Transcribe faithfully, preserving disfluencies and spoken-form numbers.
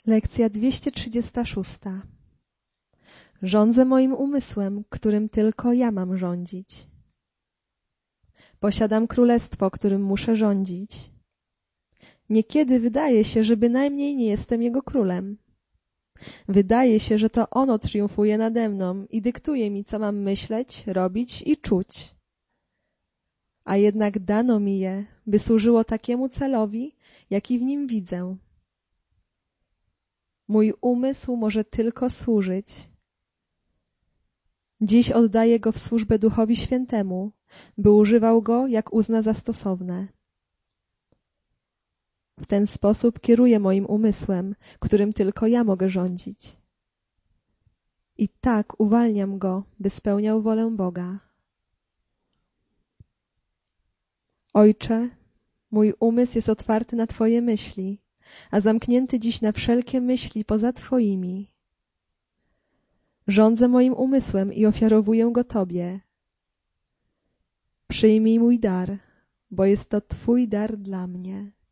Lekcja dwieście trzydziesta sześć. Rządzę moim umysłem, którym tylko ja mam rządzić. Posiadam królestwo, którym muszę rządzić. Niekiedy wydaje się, że bynajmniej nie jestem jego królem. Wydaje się, że to ono triumfuje nade mną i dyktuje mi, co mam myśleć, robić i czuć. A jednak dano mi je, by służyło takiemu celowi, jaki w nim widzę. Mój umysł może tylko służyć. Dziś oddaję go w służbę Duchowi Świętemu, by używał go, jak uzna za stosowne. W ten sposób kieruję moim umysłem, którym tylko ja mogę rządzić. I tak uwalniam go, by spełniał wolę Boga. Ojcze, mój umysł jest otwarty na Twoje myśli, a zamknięty dziś na wszelkie myśli poza Twoimi. Rządzę moim umysłem i ofiarowuję go Tobie. Przyjmij mój dar, bo jest to Twój dar dla mnie.